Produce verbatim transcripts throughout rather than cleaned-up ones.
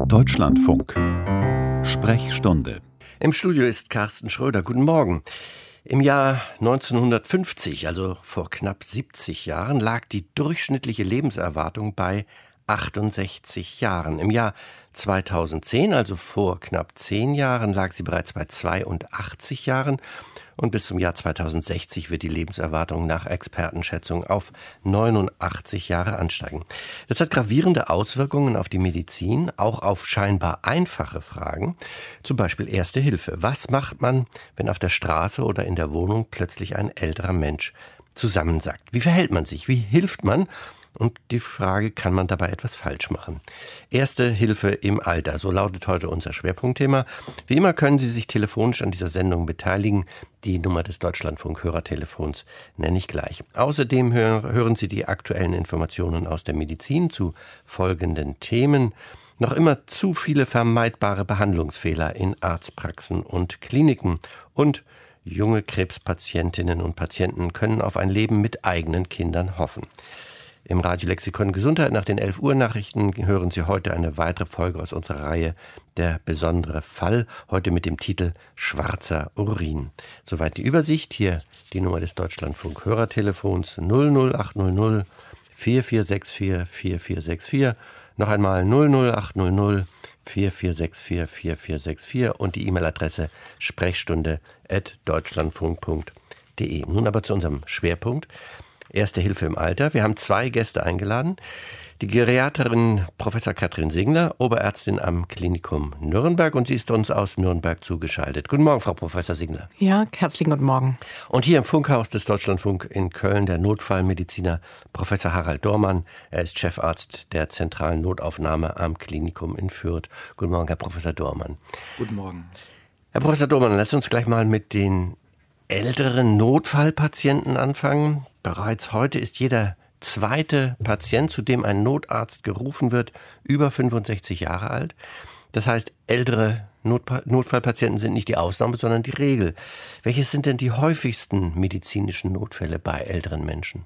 Deutschlandfunk. Sprechstunde. Im Studio ist Carsten Schröder. Guten Morgen. Im Jahr neunzehnhundertfünfzig, also vor knapp siebzig Jahren, lag die durchschnittliche Lebenserwartung bei achtundsechzig Jahren. Im Jahr zweitausendzehn, also vor knapp zehn Jahren, lag sie bereits bei zweiundachtzig Jahren. Und bis zum Jahr zweitausendsechzig wird die Lebenserwartung nach Expertenschätzung auf neunundachtzig Jahre ansteigen. Das hat gravierende Auswirkungen auf die Medizin, auch auf scheinbar einfache Fragen. Zum Beispiel Erste Hilfe. Was macht man, wenn auf der Straße oder in der Wohnung plötzlich ein älterer Mensch zusammensackt? Wie verhält man sich? Wie hilft man? Und die Frage, kann man dabei etwas falsch machen? Erste Hilfe im Alter, so lautet heute unser Schwerpunktthema. Wie immer können Sie sich telefonisch an dieser Sendung beteiligen. Die Nummer des Deutschlandfunk-Hörertelefons nenne ich gleich. Außerdem hören Sie die aktuellen Informationen aus der Medizin zu folgenden Themen. Noch immer zu viele vermeidbare Behandlungsfehler in Arztpraxen und Kliniken. Und junge Krebspatientinnen und Patienten können auf ein Leben mit eigenen Kindern hoffen. Im Radiolexikon Gesundheit nach den elf Uhr Nachrichten hören Sie heute eine weitere Folge aus unserer Reihe Der besondere Fall, heute mit dem Titel Schwarzer Urin. Soweit die Übersicht. Hier die Nummer des Deutschlandfunk Hörertelefons null null acht null null vier vier sechs vier vier vier sechs vier. Noch einmal null null acht null null vier vier sechs vier vier vier sechs vier und die E-Mail-Adresse sprechstunde at deutschlandfunk punkt de. Nun aber zu unserem Schwerpunkt. Erste Hilfe im Alter. Wir haben zwei Gäste eingeladen. Die Geriaterin Professor Katrin Singler, Oberärztin am Klinikum Nürnberg, und sie ist uns aus Nürnberg zugeschaltet. Guten Morgen, Frau Professor Singler. Ja, herzlichen guten Morgen. Und hier im Funkhaus des Deutschlandfunk in Köln der Notfallmediziner Professor Harald Dohrmann. Er ist Chefarzt der zentralen Notaufnahme am Klinikum in Fürth. Guten Morgen, Herr Professor Dohrmann. Guten Morgen. Herr Professor Dohrmann, lassen Sie uns gleich mal mit den älteren Notfallpatienten anfangen. Bereits heute ist jeder zweite Patient, zu dem ein Notarzt gerufen wird, über fünfundsechzig Jahre alt. Das heißt, ältere Not- Notfallpatienten sind nicht die Ausnahme, sondern die Regel. Welches sind denn die häufigsten medizinischen Notfälle bei älteren Menschen?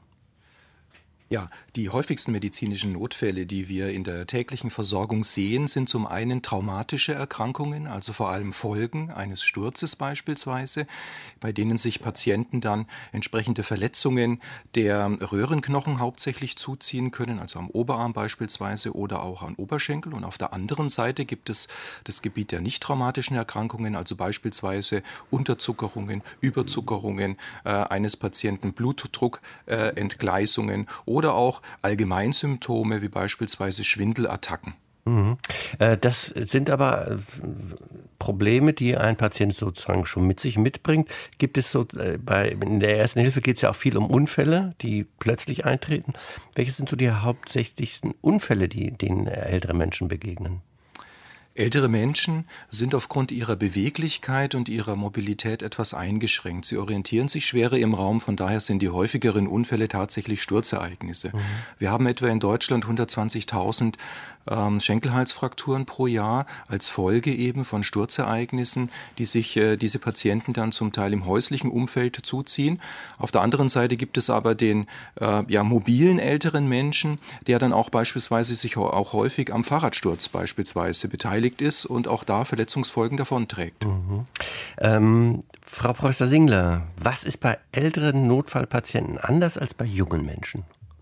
Ja, die häufigsten medizinischen Notfälle, die wir in der täglichen Versorgung sehen, sind zum einen traumatische Erkrankungen, also vor allem Folgen eines Sturzes beispielsweise, bei denen sich Patienten dann entsprechende Verletzungen der Röhrenknochen hauptsächlich zuziehen können, also am Oberarm beispielsweise oder auch am Oberschenkel. Und auf der anderen Seite gibt es das Gebiet der nicht traumatischen Erkrankungen, also beispielsweise Unterzuckerungen, Überzuckerungen äh, eines Patienten, Blutdruckentgleisungen äh, oder auch Allgemeinsymptome wie beispielsweise Schwindelattacken. Mhm. Das sind aber Probleme, die ein Patient sozusagen schon mit sich mitbringt. Gibt es so, bei, in der Ersten Hilfe geht es ja auch viel um Unfälle, die plötzlich eintreten. Welche sind so die hauptsächlichsten Unfälle, die denen ältere Menschen begegnen? Ältere Menschen sind aufgrund ihrer Beweglichkeit und ihrer Mobilität etwas eingeschränkt. Sie orientieren sich schwerer im Raum, von daher sind die häufigeren Unfälle tatsächlich Sturzereignisse. Mhm. Wir haben etwa in Deutschland hundertzwanzigtausend ähm, Schenkelhalsfrakturen pro Jahr als Folge eben von Sturzereignissen, die sich äh, diese Patienten dann zum Teil im häuslichen Umfeld zuziehen. Auf der anderen Seite gibt es aber den äh, ja, mobilen älteren Menschen, der dann auch beispielsweise sich auch häufig am Fahrradsturz beispielsweise beteiligt ist und auch da Verletzungsfolgen davonträgt. Mhm. Ähm, Frau Professor Singler, was ist bei älteren Notfallpatienten anders als bei jungen Menschen?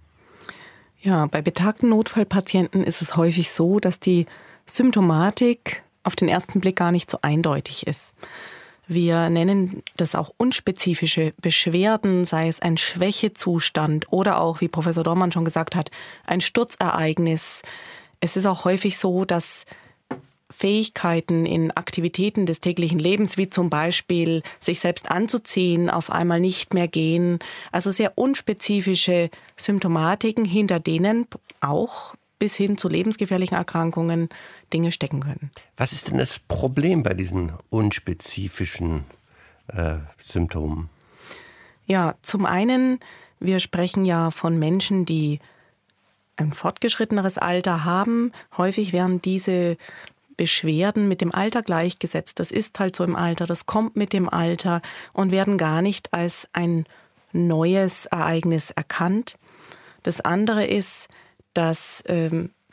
Ja, bei betagten Notfallpatienten ist es häufig so, dass die Symptomatik auf den ersten Blick gar nicht so eindeutig ist. Wir nennen das auch unspezifische Beschwerden, sei es ein Schwächezustand oder auch, wie Professor Dohrmann schon gesagt hat, ein Sturzereignis. Es ist auch häufig so, dass Fähigkeiten in Aktivitäten des täglichen Lebens, wie zum Beispiel sich selbst anzuziehen, auf einmal nicht mehr gehen. Also sehr unspezifische Symptomatiken, hinter denen auch bis hin zu lebensgefährlichen Erkrankungen Dinge stecken können. Was ist denn das Problem bei diesen unspezifischen äh, Symptomen? Ja, zum einen, wir sprechen ja von Menschen, die ein fortgeschritteneres Alter haben. Häufig werden diese Beschwerden mit dem Alter gleichgesetzt. Das ist halt so im Alter, das kommt mit dem Alter und werden gar nicht als ein neues Ereignis erkannt. Das andere ist, dass ähm,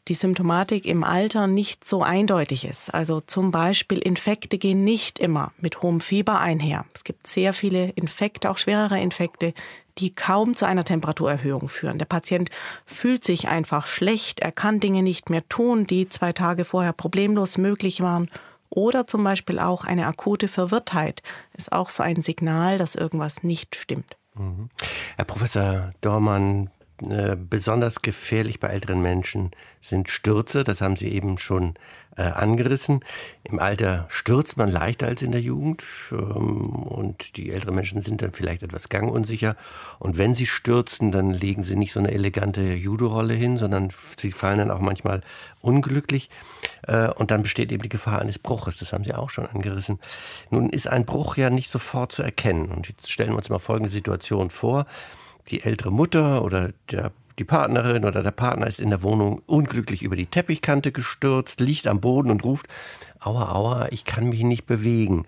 die Symptomatik im Alter nicht so eindeutig ist. Also zum Beispiel Infekte gehen nicht immer mit hohem Fieber einher. Es gibt sehr viele Infekte, auch schwerere Infekte, die kaum zu einer Temperaturerhöhung führen. Der Patient fühlt sich einfach schlecht, er kann Dinge nicht mehr tun, die zwei Tage vorher problemlos möglich waren. Oder zum Beispiel auch eine akute Verwirrtheit ist auch so ein Signal, dass irgendwas nicht stimmt. Mhm. Herr Professor Dormann, äh, besonders gefährlich bei älteren Menschen sind Stürze, das haben Sie eben schon äh, angerissen. Im Alter stürzt man leichter als in der Jugend ähm, und die älteren Menschen sind dann vielleicht etwas gangunsicher. Und wenn sie stürzen, dann legen sie nicht so eine elegante Judo-Rolle hin, sondern sie fallen dann auch manchmal unglücklich. Äh, und dann besteht eben die Gefahr eines Bruches, das haben Sie auch schon angerissen. Nun ist ein Bruch ja nicht sofort zu erkennen. Und jetzt stellen wir uns mal folgende Situation vor. Die ältere Mutter oder der Die Partnerin oder der Partner ist in der Wohnung unglücklich über die Teppichkante gestürzt, liegt am Boden und ruft, aua, aua, ich kann mich nicht bewegen.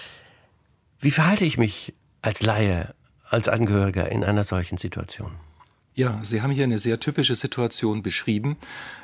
Wie verhalte ich mich als Laie, als Angehöriger in einer solchen Situation? Ja, Sie haben hier eine sehr typische Situation beschrieben.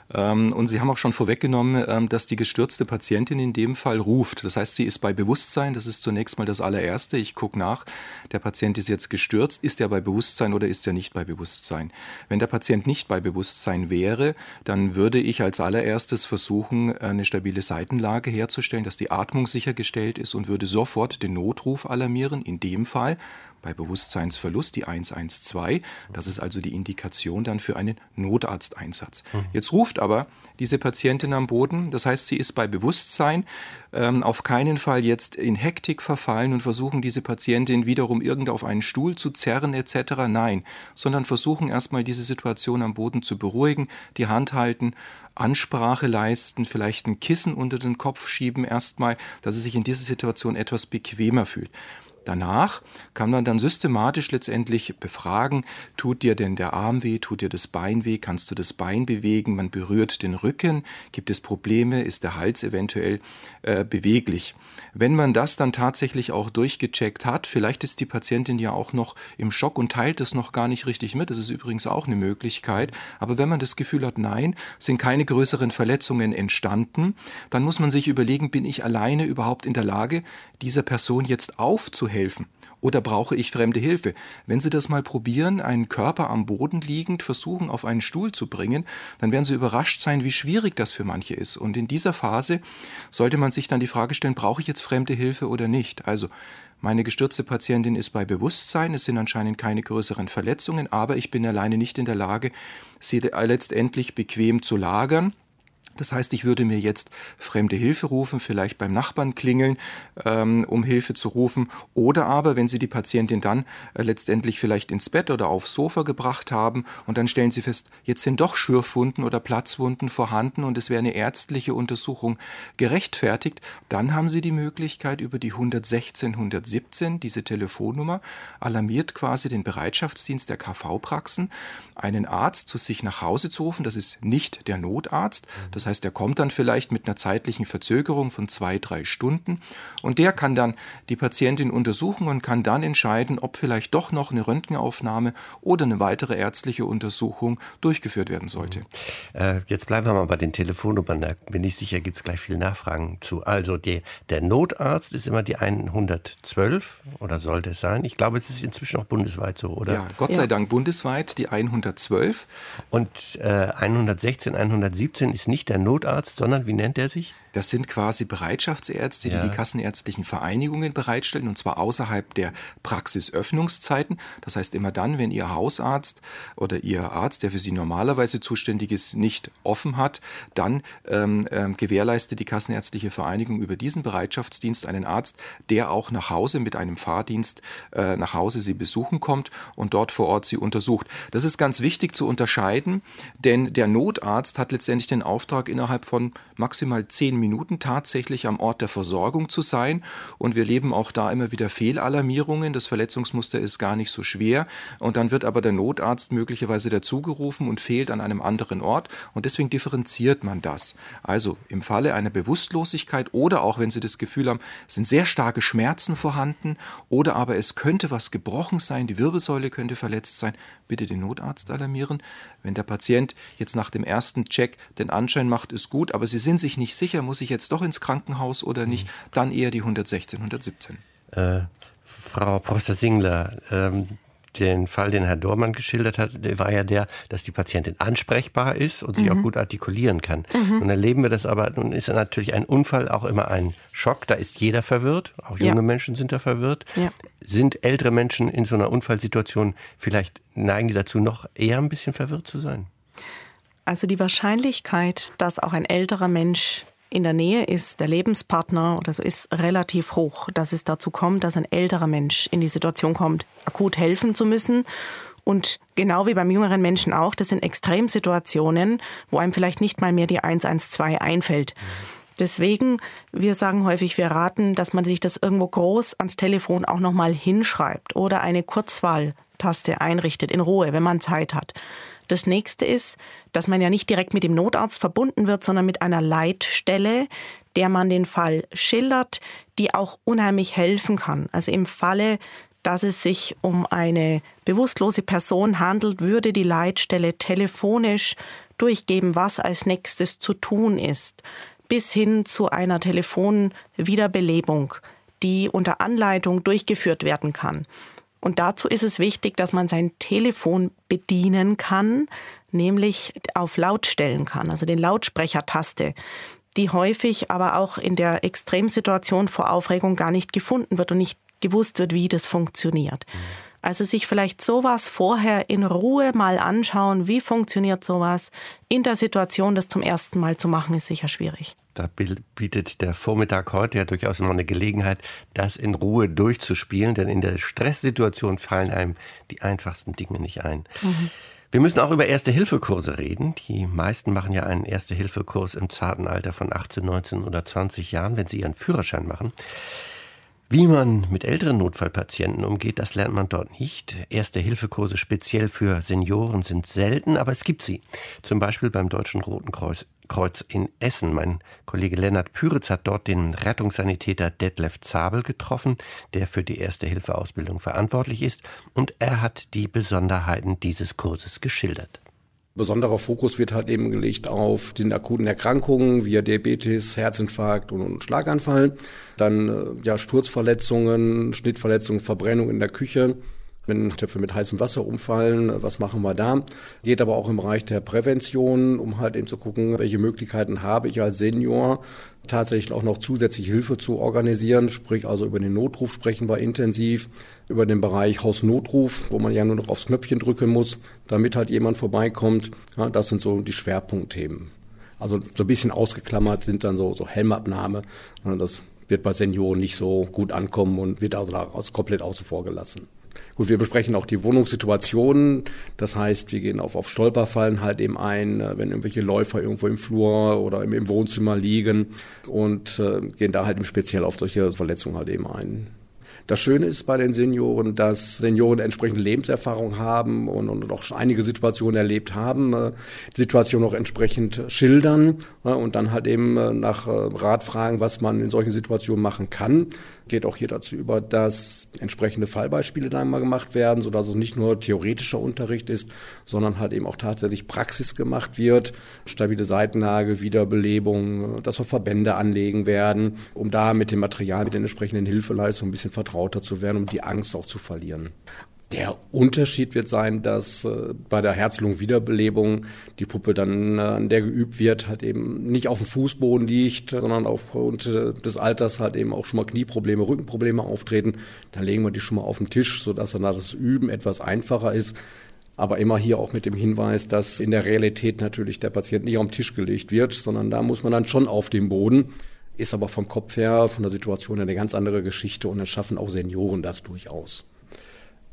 Und Sie haben auch schon vorweggenommen, dass die gestürzte Patientin in dem Fall ruft. Das heißt, sie ist bei Bewusstsein. Das ist zunächst mal das allererste. Ich gucke nach, der Patient ist jetzt gestürzt. Ist er bei Bewusstsein oder ist er nicht bei Bewusstsein? Wenn der Patient nicht bei Bewusstsein wäre, dann würde ich als allererstes versuchen, eine stabile Seitenlage herzustellen, dass die Atmung sichergestellt ist und würde sofort den Notruf alarmieren. In dem Fall bei Bewusstseinsverlust die eins eins zwei. Das ist also die Indikation dann für einen Notarzteinsatz. Jetzt ruft aber diese Patientin am Boden, das heißt, sie ist bei Bewusstsein, ähm, auf keinen Fall jetzt in Hektik verfallen und versuchen, diese Patientin wiederum irgend auf einen Stuhl zu zerren et cetera. Nein, sondern versuchen erstmal diese Situation am Boden zu beruhigen, die Hand halten, Ansprache leisten, vielleicht ein Kissen unter den Kopf schieben erstmal, dass sie sich in dieser Situation etwas bequemer fühlt. Danach kann man dann systematisch letztendlich befragen, tut dir denn der Arm weh, tut dir das Bein weh, kannst du das Bein bewegen, man berührt den Rücken, gibt es Probleme, ist der Hals eventuell äh, beweglich. Wenn man das dann tatsächlich auch durchgecheckt hat, vielleicht ist die Patientin ja auch noch im Schock und teilt es noch gar nicht richtig mit, das ist übrigens auch eine Möglichkeit, aber wenn man das Gefühl hat, nein, sind keine größeren Verletzungen entstanden, dann muss man sich überlegen, bin ich alleine überhaupt in der Lage, dieser Person jetzt aufzuhelfen? helfen? Oder brauche ich fremde Hilfe? Wenn Sie das mal probieren, einen Körper am Boden liegend versuchen, auf einen Stuhl zu bringen, dann werden Sie überrascht sein, wie schwierig das für manche ist. Und in dieser Phase sollte man sich dann die Frage stellen, brauche ich jetzt fremde Hilfe oder nicht? Also, meine gestürzte Patientin ist bei Bewusstsein, es sind anscheinend keine größeren Verletzungen, aber ich bin alleine nicht in der Lage, sie letztendlich bequem zu lagern. Das heißt, ich würde mir jetzt fremde Hilfe rufen, vielleicht beim Nachbarn klingeln, ähm, um Hilfe zu rufen. Oder aber, wenn Sie die Patientin dann äh, letztendlich vielleicht ins Bett oder aufs Sofa gebracht haben und dann stellen Sie fest, jetzt sind doch Schürfwunden oder Platzwunden vorhanden und es wäre eine ärztliche Untersuchung gerechtfertigt, dann haben Sie die Möglichkeit, über die hundertsechzehn hundertsiebzehn, diese Telefonnummer, alarmiert quasi den Bereitschaftsdienst der K V-Praxen, einen Arzt zu sich nach Hause zu rufen. Das ist nicht der Notarzt. Das heißt, er kommt dann vielleicht mit einer zeitlichen Verzögerung von zwei, drei Stunden und der kann dann die Patientin untersuchen und kann dann entscheiden, ob vielleicht doch noch eine Röntgenaufnahme oder eine weitere ärztliche Untersuchung durchgeführt werden sollte. Äh, jetzt bleiben wir mal bei den Telefonnummern. Da bin ich sicher, gibt es gleich viele Nachfragen zu. Also die, der Notarzt ist immer die hundertzwölf oder sollte es sein? Ich glaube, es ist inzwischen auch bundesweit so, oder? Ja, Gott sei ja. Dank bundesweit die hundertzwölf. Und äh, hundertsechzehn, hundertsiebzehn ist nicht der Notarzt, sondern wie nennt er sich? Das sind quasi Bereitschaftsärzte, die ja. die kassenärztlichen Vereinigungen bereitstellen, und zwar außerhalb der Praxisöffnungszeiten. Das heißt, immer dann, wenn Ihr Hausarzt oder Ihr Arzt, der für Sie normalerweise zuständig ist, nicht offen hat, dann ähm, ähm, gewährleistet die kassenärztliche Vereinigung über diesen Bereitschaftsdienst einen Arzt, der auch nach Hause mit einem Fahrdienst äh, nach Hause Sie besuchen kommt und dort vor Ort Sie untersucht. Das ist ganz wichtig zu unterscheiden, denn der Notarzt hat letztendlich den Auftrag, innerhalb von maximal zehn Minuten tatsächlich am Ort der Versorgung zu sein. Und wir leben auch da immer wieder Fehlalarmierungen. Das Verletzungsmuster ist gar nicht so schwer. Und dann wird aber der Notarzt möglicherweise dazugerufen und fehlt an einem anderen Ort. Und deswegen differenziert man das. Also im Falle einer Bewusstlosigkeit oder auch wenn Sie das Gefühl haben, es sind sehr starke Schmerzen vorhanden oder aber es könnte was gebrochen sein, die Wirbelsäule könnte verletzt sein, bitte den Notarzt alarmieren. Wenn der Patient jetzt nach dem ersten Check den Anschein macht, ist gut, aber Sie sind sich nicht sicher, muss ich jetzt doch ins Krankenhaus oder nicht, dann eher die hundertsechzehn, hundertsiebzehn. Äh, Frau Professor Singler, ähm, den Fall, den Herr Dohrmann geschildert hat, der war ja der, dass die Patientin ansprechbar ist und sich mhm. auch gut artikulieren kann. Mhm. Nun erleben wir das aber, nun ist ja natürlich ein Unfall auch immer ein Schock, da ist jeder verwirrt, auch junge ja. Menschen sind da verwirrt. Ja. Sind ältere Menschen in so einer Unfallsituation, vielleicht neigen die dazu, noch eher ein bisschen verwirrt zu sein? Also die Wahrscheinlichkeit, dass auch ein älterer Mensch in der Nähe ist, der Lebenspartner oder so, ist relativ hoch, dass es dazu kommt, dass ein älterer Mensch in die Situation kommt, akut helfen zu müssen. Und genau wie beim jüngeren Menschen auch, das sind Extremsituationen, wo einem vielleicht nicht mal mehr die eins eins zwei einfällt. Deswegen, wir sagen häufig, wir raten, dass man sich das irgendwo groß ans Telefon auch nochmal hinschreibt oder eine Kurzwahltaste einrichtet, in Ruhe, wenn man Zeit hat. Das nächste ist, dass man ja nicht direkt mit dem Notarzt verbunden wird, sondern mit einer Leitstelle, der man den Fall schildert, die auch unheimlich helfen kann. Also im Falle, dass es sich um eine bewusstlose Person handelt, würde die Leitstelle telefonisch durchgeben, was als nächstes zu tun ist, bis hin zu einer Telefonwiederbelebung, die unter Anleitung durchgeführt werden kann. Und dazu ist es wichtig, dass man sein Telefon bedienen kann, nämlich auf laut stellen kann, also den Lautsprechertaste, die häufig aber auch in der Extremsituation vor Aufregung gar nicht gefunden wird und nicht gewusst wird, wie das funktioniert. Also sich vielleicht sowas vorher in Ruhe mal anschauen, wie funktioniert sowas. In der Situation, das zum ersten Mal zu machen, ist sicher schwierig. Da bietet der Vormittag heute ja durchaus noch eine Gelegenheit, das in Ruhe durchzuspielen, denn in der Stresssituation fallen einem die einfachsten Dinge nicht ein. Mhm. Wir müssen auch über Erste-Hilfe-Kurse reden. Die meisten machen ja einen Erste-Hilfe-Kurs im zarten Alter von achtzehn, neunzehn oder zwanzig Jahren, wenn sie ihren Führerschein machen. Wie man mit älteren Notfallpatienten umgeht, das lernt man dort nicht. Erste-Hilfe-Kurse speziell für Senioren sind selten, aber es gibt sie. Zum Beispiel beim Deutschen Roten Kreuz, Kreuz in Essen. Mein Kollege Lennart Püritz hat dort den Rettungssanitäter Detlef Zabel getroffen, der für die Erste-Hilfe-Ausbildung verantwortlich ist. Und er hat die Besonderheiten dieses Kurses geschildert. Besonderer Fokus wird halt eben gelegt auf die akuten Erkrankungen wie Diabetes, Herzinfarkt und Schlaganfall. Dann ja Sturzverletzungen, Schnittverletzungen, Verbrennung in der Küche. Wenn Töpfe mit heißem Wasser umfallen, was machen wir da? Geht aber auch im Bereich der Prävention, um halt eben zu gucken, welche Möglichkeiten habe ich als Senior, tatsächlich auch noch zusätzliche Hilfe zu organisieren. Sprich also über den Notruf sprechen wir intensiv, über den Bereich Hausnotruf, wo man ja nur noch aufs Knöpfchen drücken muss, damit halt jemand vorbeikommt. Ja, das sind so die Schwerpunktthemen. Also so ein bisschen ausgeklammert sind dann so, so Helmabnahme. Das wird bei Senioren nicht so gut ankommen und wird also daraus komplett außen vor gelassen. Gut, wir besprechen auch die Wohnungssituationen. Das heißt, wir gehen auf, auf Stolperfallen halt eben ein, wenn irgendwelche Läufer irgendwo im Flur oder im, im Wohnzimmer liegen und äh, gehen da halt im Speziell auf solche Verletzungen halt eben ein. Das Schöne ist bei den Senioren, dass Senioren entsprechende Lebenserfahrung haben und, und auch schon einige Situationen erlebt haben, äh, die Situation auch entsprechend schildern äh, und dann halt eben äh, nach äh, Rat fragen, was man in solchen Situationen machen kann. Geht auch hier dazu über, dass entsprechende Fallbeispiele dann mal gemacht werden, sodass es nicht nur theoretischer Unterricht ist, sondern halt eben auch tatsächlich Praxis gemacht wird. Stabile Seitenlage, Wiederbelebung, dass wir Verbände anlegen werden, um da mit dem Material, mit den entsprechenden Hilfeleistungen ein bisschen vertrauter zu werden, um die Angst auch zu verlieren. Der Unterschied wird sein, dass äh, bei der Herz-Lungen-Wiederbelebung die Puppe dann, äh, an der geübt wird, halt eben nicht auf dem Fußboden liegt, sondern aufgrund äh, des Alters halt eben auch schon mal Knieprobleme, Rückenprobleme auftreten. Dann legen wir die schon mal auf den Tisch, sodass dann das Üben etwas einfacher ist. Aber immer hier auch mit dem Hinweis, dass in der Realität natürlich der Patient nicht auf den Tisch gelegt wird, sondern da muss man dann schon auf den Boden. Ist aber vom Kopf her, von der Situation eine ganz andere Geschichte und dann schaffen auch Senioren das durchaus.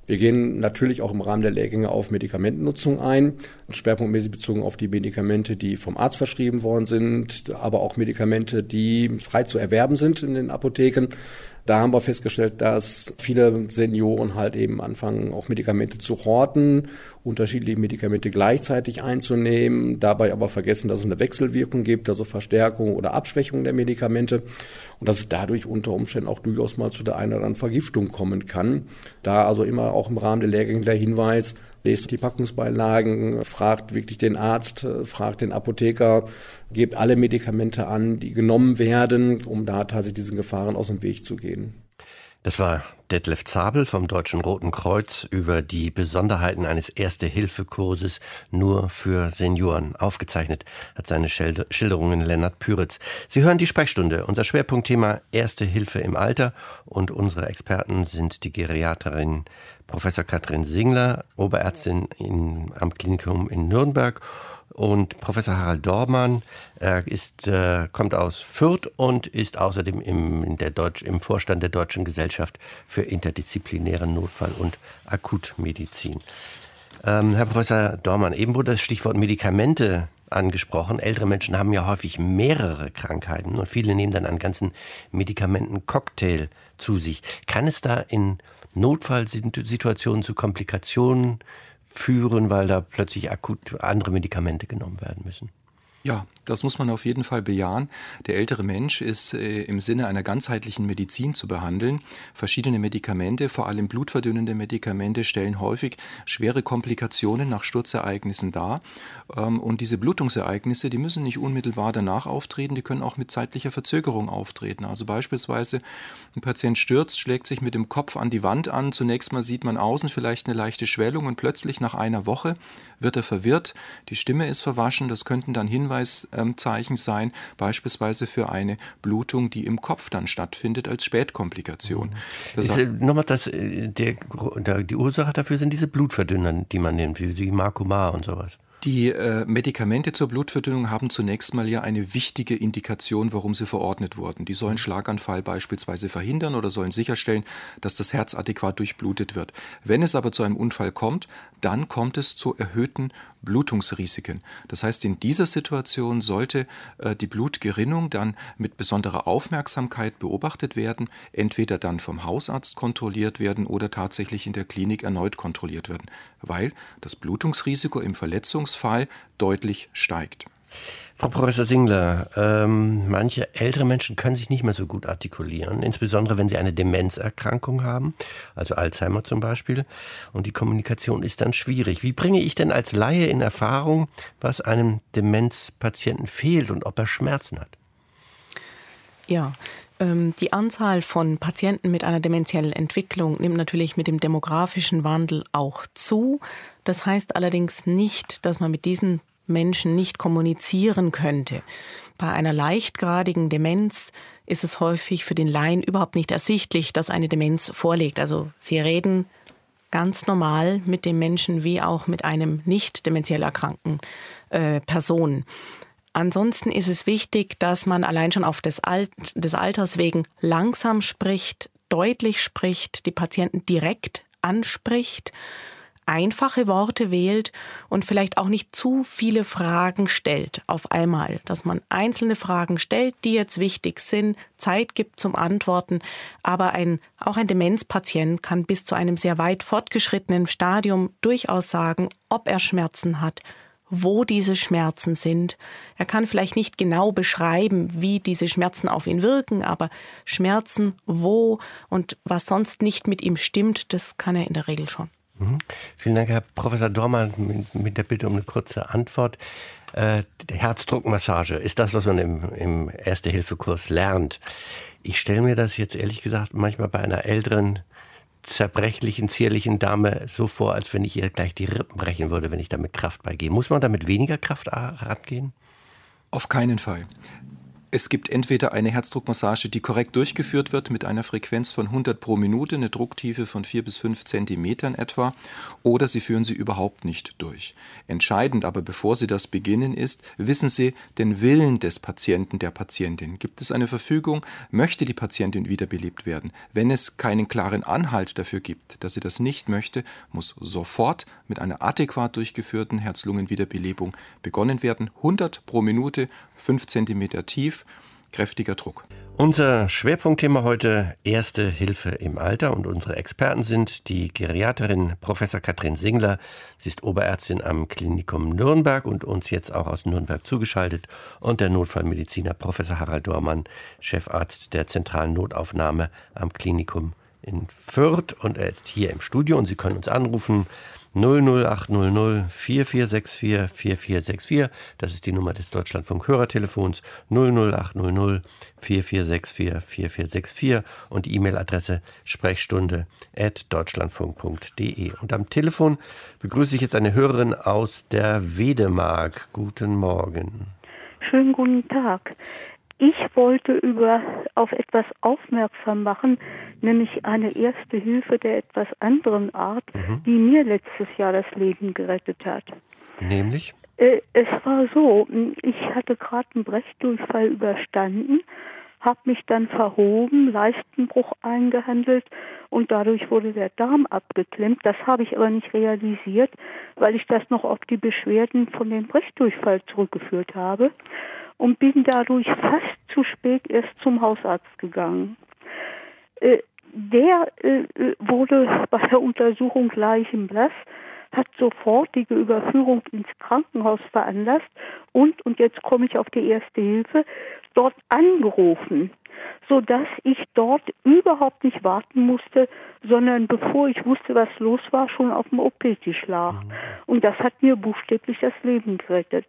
Wir gehen natürlich auch im Rahmen der Lehrgänge auf Medikamentennutzung ein, schwerpunktmäßig bezogen auf die Medikamente, die vom Arzt verschrieben worden sind, aber auch Medikamente, die frei zu erwerben sind in den Apotheken. Da haben wir festgestellt, dass viele Senioren halt eben anfangen, auch Medikamente zu horten, unterschiedliche Medikamente gleichzeitig einzunehmen, dabei aber vergessen, dass es eine Wechselwirkung gibt, also Verstärkung oder Abschwächung der Medikamente und dass es dadurch unter Umständen auch durchaus mal zu der einen oder anderen Vergiftung kommen kann. Da also immer auch im Rahmen der Lehrgänge der Hinweis, lest die Packungsbeilagen, fragt wirklich den Arzt, fragt den Apotheker, gebt alle Medikamente an, die genommen werden, um da tatsächlich diesen Gefahren aus dem Weg zu gehen. Das war Detlef Zabel vom Deutschen Roten Kreuz über die Besonderheiten eines Erste-Hilfe-Kurses nur für Senioren. Aufgezeichnet hat seine Schilderungen Lennart Püritz. Sie hören die Sprechstunde, unser Schwerpunktthema Erste Hilfe im Alter. Und unsere Experten sind die Geriaterin Professor Katrin Singler, Oberärztin in, am Klinikum in Nürnberg, und Professor Harald Dormann. Er ist, äh, kommt aus Fürth und ist außerdem im, in der Deutsch, im Vorstand der Deutschen Gesellschaft für interdisziplinäre Notfall- und Akutmedizin. Ähm, Herr Professor Dormann, eben wurde das Stichwort Medikamente angesprochen. Ältere Menschen haben ja häufig mehrere Krankheiten und viele nehmen dann einen ganzen Medikamentencocktail zu sich. Kann es da in Notfallsituationen zu Komplikationen führen, weil da plötzlich akut andere Medikamente genommen werden müssen? Ja, das muss man auf jeden Fall bejahen. Der ältere Mensch ist äh, im Sinne einer ganzheitlichen Medizin zu behandeln. Verschiedene Medikamente, vor allem blutverdünnende Medikamente, stellen häufig schwere Komplikationen nach Sturzereignissen dar. Ähm, und diese Blutungsereignisse, die müssen nicht unmittelbar danach auftreten, die können auch mit zeitlicher Verzögerung auftreten. Also beispielsweise ein Patient stürzt, schlägt sich mit dem Kopf an die Wand an. Zunächst mal sieht man außen vielleicht eine leichte Schwellung und plötzlich nach einer Woche wird er verwirrt. Die Stimme ist verwaschen. Das könnten dann Hinweiszeichen sein, beispielsweise für eine Blutung, die im Kopf dann stattfindet als Spätkomplikation. Das ist, äh, nochmal das, der, der, die Ursache dafür sind diese Blutverdünner, die man nimmt, wie die Marcumar und sowas. Die äh, Medikamente zur Blutverdünnung haben zunächst mal ja eine wichtige Indikation, warum sie verordnet wurden. Die sollen Schlaganfall beispielsweise verhindern oder sollen sicherstellen, dass das Herz adäquat durchblutet wird. Wenn es aber zu einem Unfall kommt, dann kommt es zu erhöhten Blutungsrisiken. Das heißt, in dieser Situation sollte äh, die Blutgerinnung dann mit besonderer Aufmerksamkeit beobachtet werden, entweder dann vom Hausarzt kontrolliert werden oder tatsächlich in der Klinik erneut kontrolliert werden, weil das Blutungsrisiko im Verletzungsfall deutlich steigt. Frau Professor Singler, ähm, manche ältere Menschen können sich nicht mehr so gut artikulieren, insbesondere wenn sie eine Demenzerkrankung haben, also Alzheimer zum Beispiel, und die Kommunikation ist dann schwierig. Wie bringe ich denn als Laie in Erfahrung, was einem Demenzpatienten fehlt und ob er Schmerzen hat? Ja, ähm, die Anzahl von Patienten mit einer dementiellen Entwicklung nimmt natürlich mit dem demografischen Wandel auch zu. Das heißt allerdings nicht, dass man mit diesen Menschen nicht kommunizieren könnte. Bei einer leichtgradigen Demenz ist es häufig für den Laien überhaupt nicht ersichtlich, dass eine Demenz vorliegt. Also sie reden ganz normal mit dem Menschen wie auch mit einem nicht dementiell erkrankten äh, Person. Ansonsten ist es wichtig, dass man allein schon auf des, Alt- des Alters wegen langsam spricht, deutlich spricht, die Patienten direkt anspricht, einfache Worte wählt und vielleicht auch nicht zu viele Fragen stellt auf einmal. Dass man einzelne Fragen stellt, die jetzt wichtig sind, Zeit gibt zum Antworten. Aber ein, auch ein Demenzpatient kann bis zu einem sehr weit fortgeschrittenen Stadium durchaus sagen, ob er Schmerzen hat, wo diese Schmerzen sind. Er kann vielleicht nicht genau beschreiben, wie diese Schmerzen auf ihn wirken, aber Schmerzen, wo und was sonst nicht mit ihm stimmt, das kann er in der Regel schon. Mhm. Vielen Dank, Herr Professor Dormann, mit, mit der Bitte um eine kurze Antwort. Äh, Herzdruckmassage ist das, was man im, im Erste-Hilfe-Kurs lernt. Ich stelle mir das jetzt ehrlich gesagt manchmal bei einer älteren, zerbrechlichen, zierlichen Dame so vor, als wenn ich ihr gleich die Rippen brechen würde, wenn ich da mit Kraft beigehe. Muss man da mit weniger Kraft rangehen? Auf keinen Fall. Es gibt entweder eine Herzdruckmassage, die korrekt durchgeführt wird mit einer Frequenz von hundert pro Minute, eine Drucktiefe von vier bis fünf Zentimetern etwa, oder Sie führen sie überhaupt nicht durch. Entscheidend aber, bevor Sie das beginnen, ist, wissen Sie den Willen des Patienten, der Patientin. Gibt es eine Verfügung, möchte die Patientin wiederbelebt werden? Wenn es keinen klaren Anhalt dafür gibt, dass sie das nicht möchte, muss sofort mit einer adäquat durchgeführten Herz-Lungen-Wiederbelebung begonnen werden. hundert pro Minute, fünf Zentimeter tief, kräftiger Druck. Unser Schwerpunktthema heute Erste Hilfe im Alter und unsere Experten sind die Geriaterin Professor Katrin Singler. Sie ist Oberärztin am Klinikum Nürnberg und uns jetzt auch aus Nürnberg zugeschaltet, und der Notfallmediziner Professor Harald Dormann, Chefarzt der zentralen Notaufnahme am Klinikum in Fürth, und er ist hier im Studio und Sie können uns anrufen null null acht null null vier vier sechs vier vier vier sechs vier. Das ist die Nummer des Deutschlandfunk-Hörertelefons null null acht null null vier vier sechs vier vier vier sechs vier und die E-Mail-Adresse sprechstunde at deutschlandfunk punkt de. Und am Telefon begrüße ich jetzt eine Hörerin aus der Wedemark. Guten Morgen. Schönen guten Tag. Ich wollte über auf etwas aufmerksam machen, nämlich eine Erste Hilfe der etwas anderen Art, mhm. die mir letztes Jahr das Leben gerettet hat. Nämlich? Äh, es war so, ich hatte gerade einen Brechdurchfall überstanden, habe mich dann verhoben, Leistenbruch eingehandelt und dadurch wurde der Darm abgeklemmt. Das habe ich aber nicht realisiert, weil ich das noch auf die Beschwerden von dem Brechdurchfall zurückgeführt habe. Und bin dadurch fast zu spät erst zum Hausarzt gegangen. Äh, der äh, wurde bei der Untersuchung leichenblass, hat sofortige Überführung ins Krankenhaus veranlasst und, und jetzt komme ich auf die Erste Hilfe, dort angerufen, sodass ich dort überhaupt nicht warten musste, sondern bevor ich wusste, was los war, schon auf dem O P-Tisch lag. Und das hat mir buchstäblich das Leben gerettet.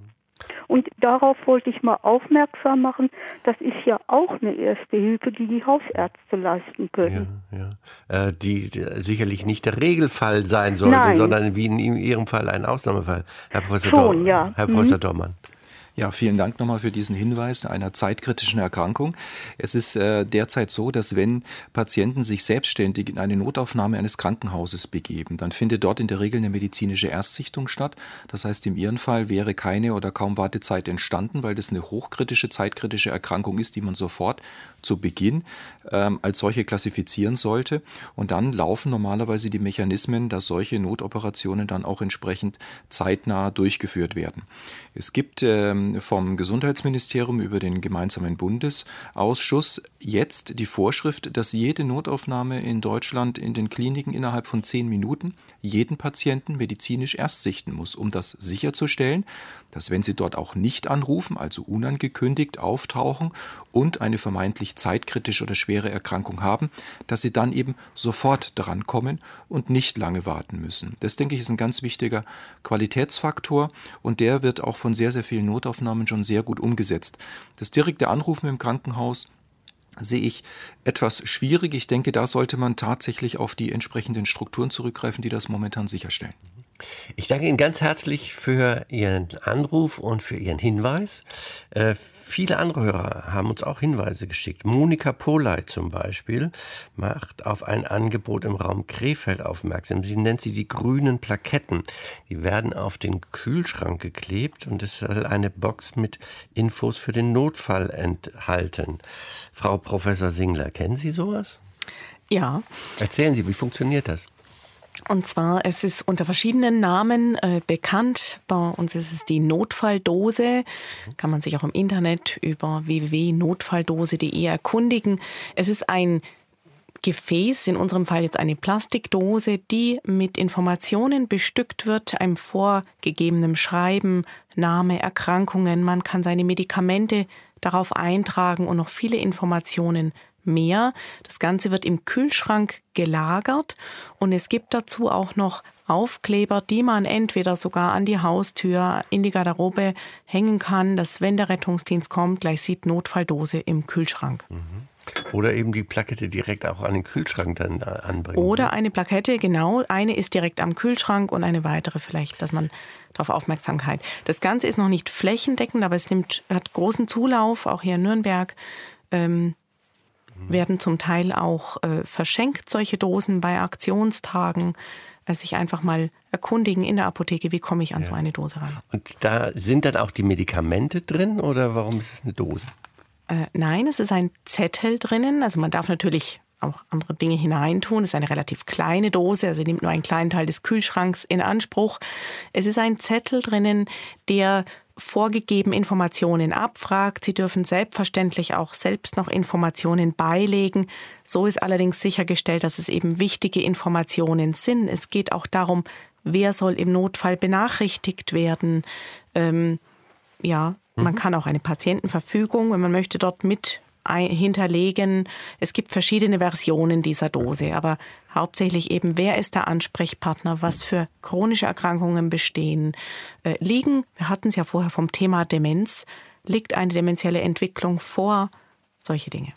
Und darauf wollte ich mal aufmerksam machen, das ist ja auch eine Erste Hilfe, die die Hausärzte leisten können. Ja, ja. Äh, die, die sicherlich nicht der Regelfall sein sollte, Nein. sondern wie in Ihrem Fall ein Ausnahmefall. Herr Professor, Schon, Dor- ja. Herr Professor Mhm. Dormann. Ja, vielen Dank nochmal für diesen Hinweis einer zeitkritischen Erkrankung. Es ist äh, derzeit so, dass wenn Patienten sich selbstständig in eine Notaufnahme eines Krankenhauses begeben, dann findet dort in der Regel eine medizinische Erstsichtung statt. Das heißt, in Ihrem Fall wäre keine oder kaum Wartezeit entstanden, weil das eine hochkritische, zeitkritische Erkrankung ist, die man sofort zu Beginn ähm, als solche klassifizieren sollte. Und dann laufen normalerweise die Mechanismen, dass solche Notoperationen dann auch entsprechend zeitnah durchgeführt werden. Es gibt ähm, vom Gesundheitsministerium über den gemeinsamen Bundesausschuss jetzt die Vorschrift, dass jede Notaufnahme in Deutschland in den Kliniken innerhalb von zehn Minuten jeden Patienten medizinisch erstsichten muss, um das sicherzustellen, dass wenn Sie dort auch nicht anrufen, also unangekündigt auftauchen und eine vermeintlich zeitkritische oder schwere Erkrankung haben, dass Sie dann eben sofort drankommen und nicht lange warten müssen. Das, denke ich, ist ein ganz wichtiger Qualitätsfaktor und der wird auch von sehr, sehr vielen Notaufnahmen schon sehr gut umgesetzt. Das direkte Anrufen im Krankenhaus sehe ich etwas schwierig. Ich denke, da sollte man tatsächlich auf die entsprechenden Strukturen zurückgreifen, die das momentan sicherstellen. Ich danke Ihnen ganz herzlich für Ihren Anruf und für Ihren Hinweis. Äh, viele andere Hörer haben uns auch Hinweise geschickt. Monika Poley zum Beispiel macht auf ein Angebot im Raum Krefeld aufmerksam. Sie nennt sie die grünen Plaketten. Die werden auf den Kühlschrank geklebt und es soll eine Box mit Infos für den Notfall enthalten. Frau Professor Singler, kennen Sie sowas? Ja. Erzählen Sie, wie funktioniert das? Und zwar, es ist unter verschiedenen Namen äh, bekannt. Bei uns ist es die Notfalldose. Kann man sich auch im Internet über w w w punkt notfalldose punkt de erkundigen. Es ist ein Gefäß, in unserem Fall jetzt eine Plastikdose, die mit Informationen bestückt wird, einem vorgegebenen Schreiben, Name, Erkrankungen. Man kann seine Medikamente darauf eintragen und noch viele Informationen mehr. Das Ganze wird im Kühlschrank gelagert und es gibt dazu auch noch Aufkleber, die man entweder sogar an die Haustür, in die Garderobe hängen kann, dass wenn der Rettungsdienst kommt, gleich sieht Notfalldose im Kühlschrank. Oder eben die Plakette direkt auch an den Kühlschrank dann anbringen. Oder eine Plakette, genau. Eine ist direkt am Kühlschrank und eine weitere vielleicht, dass man darauf Aufmerksamkeit. Das Ganze ist noch nicht flächendeckend, aber es nimmt, hat großen Zulauf, auch hier in Nürnberg. Ähm, mhm. Werden zum Teil auch äh, verschenkt, solche Dosen bei Aktionstagen. Äh, sich einfach mal erkundigen in der Apotheke, wie komme ich an ja. so eine Dose ran. Und da sind dann auch die Medikamente drin oder warum ist es eine Dose? Äh, nein, es ist ein Zettel drinnen. Also man darf natürlich auch andere Dinge hineintun. Es ist eine relativ kleine Dose, also nimmt nur einen kleinen Teil des Kühlschranks in Anspruch. Es ist ein Zettel drinnen, der vorgegeben Informationen abfragt. Sie dürfen selbstverständlich auch selbst noch Informationen beilegen. So ist allerdings sichergestellt, dass es eben wichtige Informationen sind. Es geht auch darum, wer soll im Notfall benachrichtigt werden. Ähm, ja, mhm. man kann auch eine Patientenverfügung, wenn man möchte, dort mit hinterlegen. Es gibt verschiedene Versionen dieser Dose, aber hauptsächlich eben, wer ist der Ansprechpartner, was für chronische Erkrankungen bestehen, äh, liegen, wir hatten es ja vorher vom Thema Demenz, liegt eine dementielle Entwicklung vor, solche Dinge.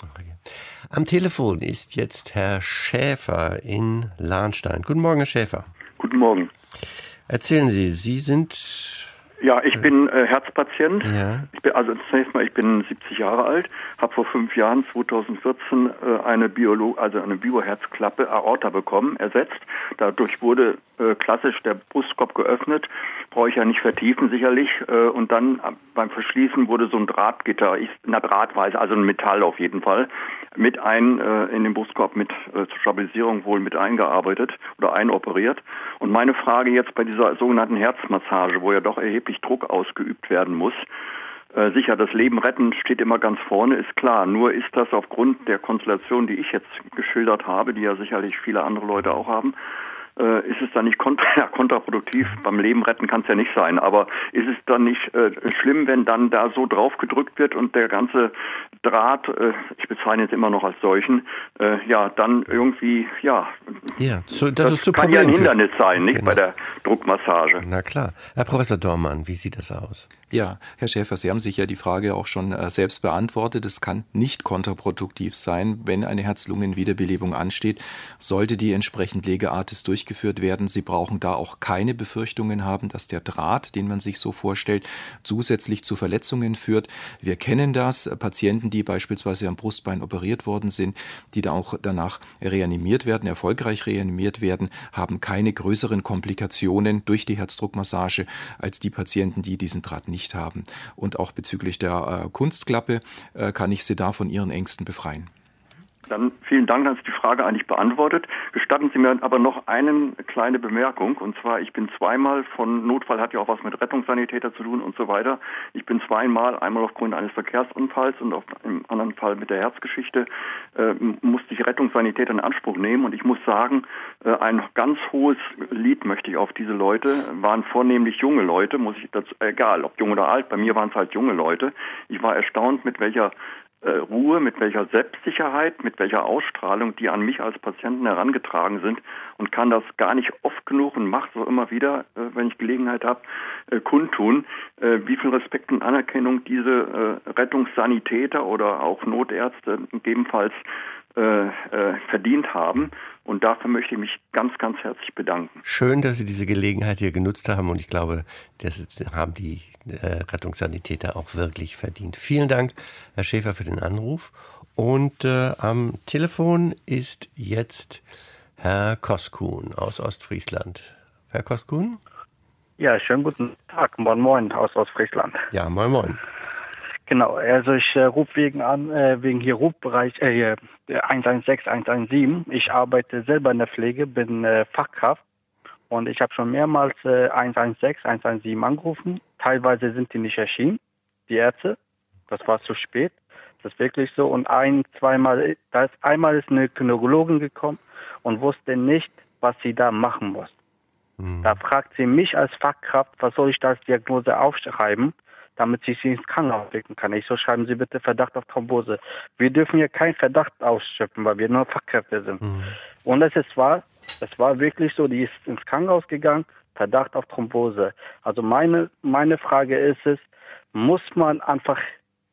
Am Telefon ist jetzt Herr Schäfer in Lahnstein. Guten Morgen, Herr Schäfer. Guten Morgen. Erzählen Sie, Sie sind... Ja, ich bin äh, Herzpatient. Ja. Ich bin also zunächst mal, ich bin siebzig Jahre alt, habe vor fünf Jahren, zweitausendvierzehn, äh, eine Biolo also eine Bioherzklappe Aorta bekommen, ersetzt. Dadurch wurde äh, klassisch der Brustkorb geöffnet. Brauche ich ja nicht vertiefen sicherlich. Äh, und dann äh, beim Verschließen wurde so ein Drahtgitter, ich, na Drahtweise, also ein Metall auf jeden Fall, mit ein äh, in den Brustkorb mit äh, zur Stabilisierung wohl mit eingearbeitet oder einoperiert. Und meine Frage jetzt bei dieser sogenannten Herzmassage, wo ja doch erheblich Druck ausgeübt werden muss. Äh, sicher, das Leben retten steht immer ganz vorne, ist klar. Nur ist das aufgrund der Konstellation, die ich jetzt geschildert habe, die ja sicherlich viele andere Leute auch haben, äh, ist es dann nicht kontra ja, kontraproduktiv. Beim Leben retten kann es ja nicht sein. Aber ist es dann nicht äh, schlimm, wenn dann da so drauf gedrückt wird und der ganze Draht, äh, ich bezeichne es immer noch als solchen, äh, ja, dann irgendwie, ja, ja so, das, das ist zu kann ja ein Hindernis sein, nicht genau. bei der Druckmassage. Na klar. Herr Professor Dormann, wie sieht das aus? Ja, Herr Schäfer, Sie haben sich ja die Frage auch schon äh, selbst beantwortet. Es kann nicht kontraproduktiv sein, wenn eine Herz-Lungen-Wiederbelebung ansteht. Sollte die entsprechend Lege Artis durchgeführt werden, Sie brauchen da auch keine Befürchtungen haben, dass der Draht, den man sich so vorstellt, zusätzlich zu Verletzungen führt. Wir kennen das. Patienten, die beispielsweise am Brustbein operiert worden sind, die da auch danach reanimiert werden, erfolgreich reanimiert werden, haben keine größeren Komplikationen durch die Herzdruckmassage als die Patienten, die diesen Draht nicht haben. Und auch bezüglich der äh, Kunstklappe äh, kann ich Sie da von Ihren Ängsten befreien. Dann vielen Dank, dass Sie die Frage eigentlich beantwortet. Gestatten Sie mir aber noch eine kleine Bemerkung. Und zwar, ich bin zweimal von, Notfall hat ja auch was mit Rettungssanitäter zu tun und so weiter. Ich bin zweimal, einmal aufgrund eines Verkehrsunfalls und auf, im anderen Fall mit der Herzgeschichte, äh, musste ich Rettungssanitäter in Anspruch nehmen. Und ich muss sagen, äh, ein ganz hohes Lied möchte ich auf diese Leute, waren vornehmlich junge Leute, muss ich dazu, egal ob jung oder alt, bei mir waren es halt junge Leute. Ich war erstaunt, mit welcher Ruhe, mit welcher Selbstsicherheit, mit welcher Ausstrahlung die an mich als Patienten herangetragen sind und kann das gar nicht oft genug und macht so immer wieder, wenn ich Gelegenheit habe, kundtun, wie viel Respekt und Anerkennung diese Rettungssanitäter oder auch Notärzte gegebenenfalls äh, äh, verdient haben. Und dafür möchte ich mich ganz, ganz herzlich bedanken. Schön, dass Sie diese Gelegenheit hier genutzt haben und ich glaube, das haben die äh, Rettungssanitäter auch wirklich verdient. Vielen Dank, Herr Schäfer, für den Anruf. Und äh, am Telefon ist jetzt Herr Koskun aus Ostfriesland. Herr Koskun? Ja, schönen guten Tag. Moin Moin aus Ostfriesland. Ja, moin Moin. Genau, also ich äh, rufe wegen an, äh, wegen hier Rufbereich äh, eins eins sechs, eins eins sieben. Ich arbeite selber in der Pflege, bin äh, Fachkraft und ich habe schon mehrmals äh, eins eins sechs, eins eins sieben angerufen. Teilweise sind die nicht erschienen, die Ärzte. Das war zu spät. Das ist wirklich so. Und ein, zweimal, da ist einmal ist eine Gynäkologin gekommen und wusste nicht, was sie da machen muss. Mhm. Da fragt sie mich als Fachkraft, was soll ich da als Diagnose aufschreiben, damit sie sie ins Krankenhaus schicken kann. Ich so, schreiben Sie bitte Verdacht auf Thrombose. Wir dürfen hier keinen Verdacht ausschöpfen, weil wir nur Fachkräfte sind. Mhm. Und es ist wahr, es war wirklich so, die ist ins Krankenhaus gegangen, Verdacht auf Thrombose. Also meine, meine Frage ist es, muss man einfach